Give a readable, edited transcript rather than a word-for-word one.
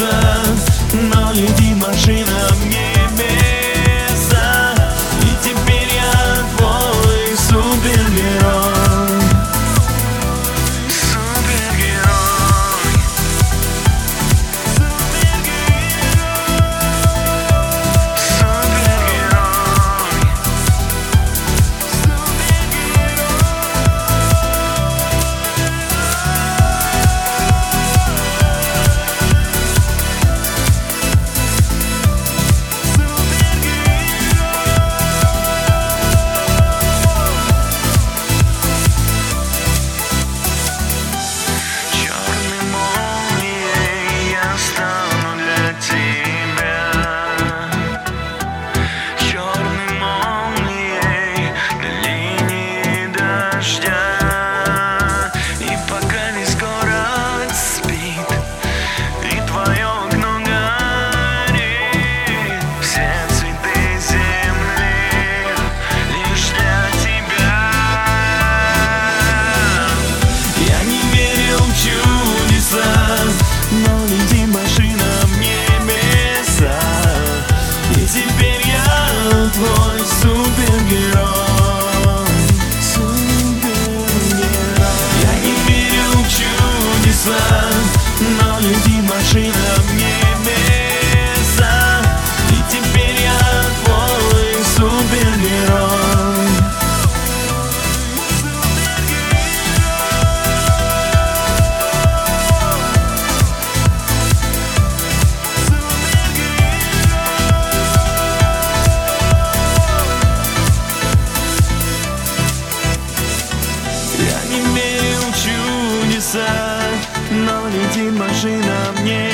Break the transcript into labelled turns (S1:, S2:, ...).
S1: чудеса, но летит машина в небеса. И теперь я твой супергерой. Супергерой. Но летит машина в небеса. И теперь я твой супергерой. Супергерой. Я не верю в чудеса, но летит машина в небеса. И теперь я твой супергерой. Но летит машина в небеса.